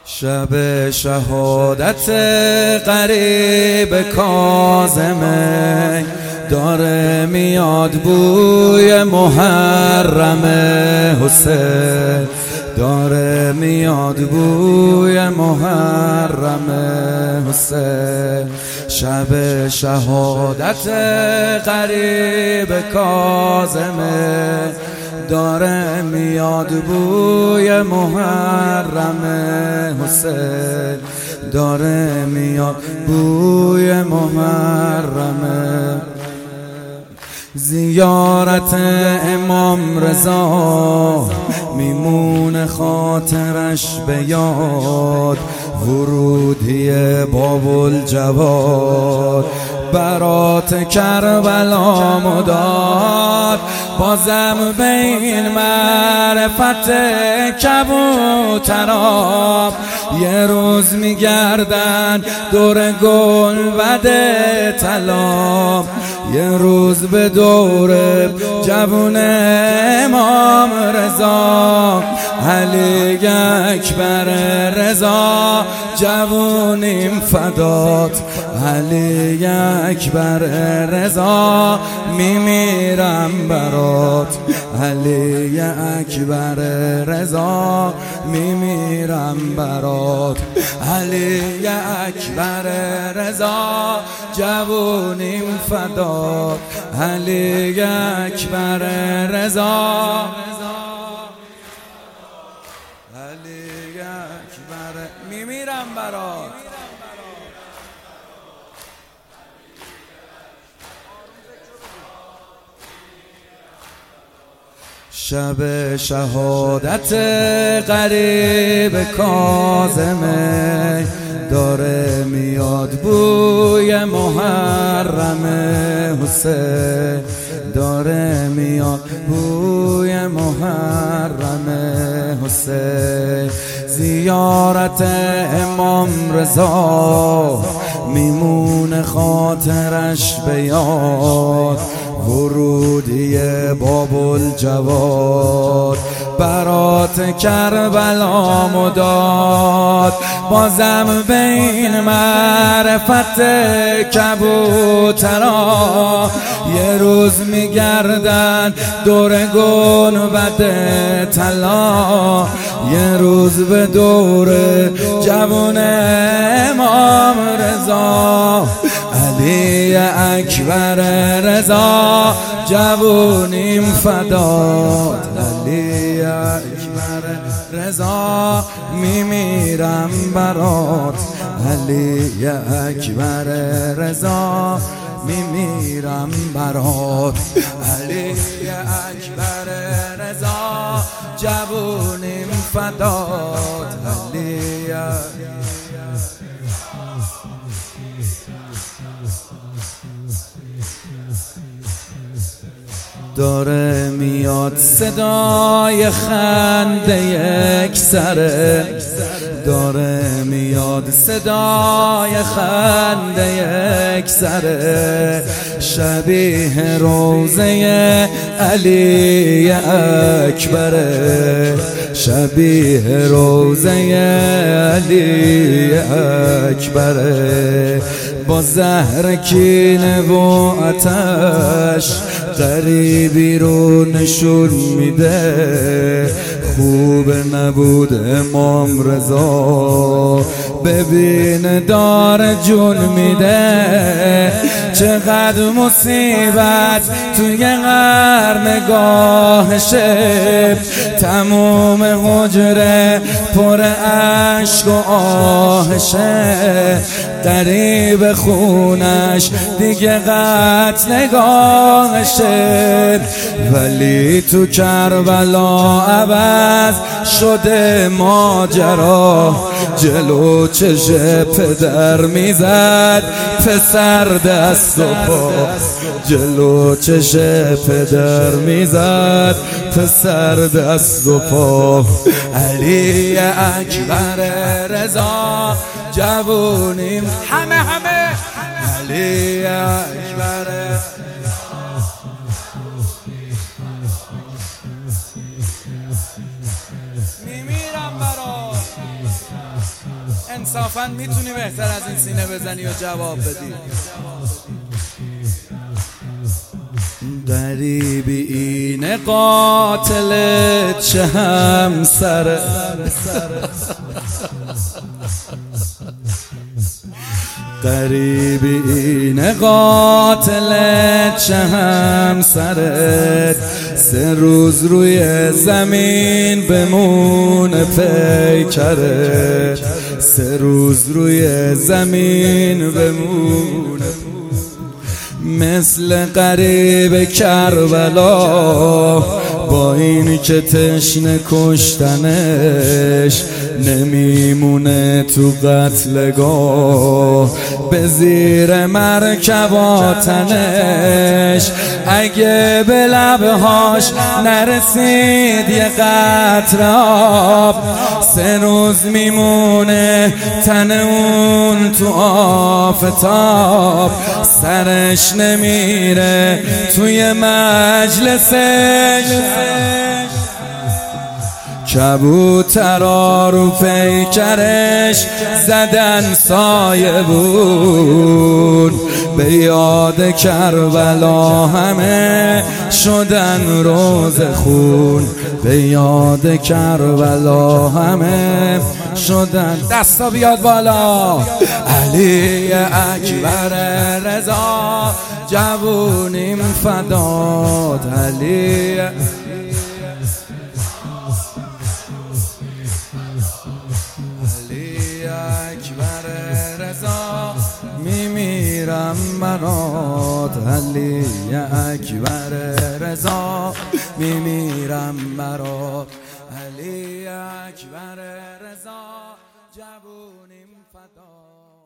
شب شهادت قریب کاظمه، داره میاد بوی محرم حسین، داره میاد بوی محرم حسین. شب شهادت قریب کاظمه، داره میاد بوی محرم حسین، داره میاد بوی محرم. زیارت امام رضا میمونه خاطرش به یاد، ورودی باب الجواد برات کربلا مداد. بازم بین معرفت کبوترا یه روز میگردن دور گلبد طلا، یه روز به دور جوون امام رضا، علی اکبر رضا جوونیم فدات، علی اکبر رضا میمیرم برات، علی اکبر رضا میمیرم برات، علی اکبر رضا جوونیم فدات، علی اکبر رضا، علی اکبر میمیرم برات. شب شهادت قریب کاظمه، داره میاد بوی محرم حسین، داره میاد بوی محرم حسین. زیارت امام رضا میمونه خاطرش به یاد، ورودی باب الجواد برات کربلا مداد. بازم بین معرفت کبوترا یه روز میگردن دور گنبد طلا، یه روز به دور جوون امام رضا، علی اکبر رضا جوونیم فدات، علی اکبر رضا میمیرم برات، علی اکبر رضا میمیرم برات، علی اکبر رضا جوونیم فدات، علی داره میاد صدای خنده یک سره، داره میاد صدای خنده یک سره، شبیه روزه علی اکبره، شبیه روزه علی اکبره. با زهر کینه و آتش غریبی رو نشون میده، خوب نبود امام رضا ببین دار جون میده. چقدر مصیبت توی قرنگاهشه، تموم حجره پر عشق و آهشه، قریب خونش دیگه قتلگاهشه. ولی تو کربلا عوض شده ماجرا، جلو چش پدر میزد پسر دست و پا، جلو چش پدر میزد پسر دست و پا، علی اکبر رضا جوونیم همه علی اکبر میمیرم برات. انصافا میتونی بهتر از این سینه بزنی و جواب بدی. غریبی این قاتل چه همسره، غریبی این قاتل چه همسرت، 3 روز روی زمین بمونه پیکرت، 3 روز روی زمین بمونه، مثل غریب کربلا با این که تشنه کشتنش، نمیمونه تو قتلگاه به زیر مرکباتنش. اگه به لبهاش نرسید یه قطره آب، 3 روز میمونه تن اون تو آفتاب، سرش نمیره توی مجلسش. کبوترا رو پیکرش زدن سایه بود، به یاد کربلا همه شدن روز خون، به یاد کربلا همه شدن. دستا بیاد بالا. علی اکبر رضا جوونیم فدات، علی اکبر رضا میمیرم برات، علی اکبر رضا میمیرم برات، علی اکبر رضا جوونیم فدات.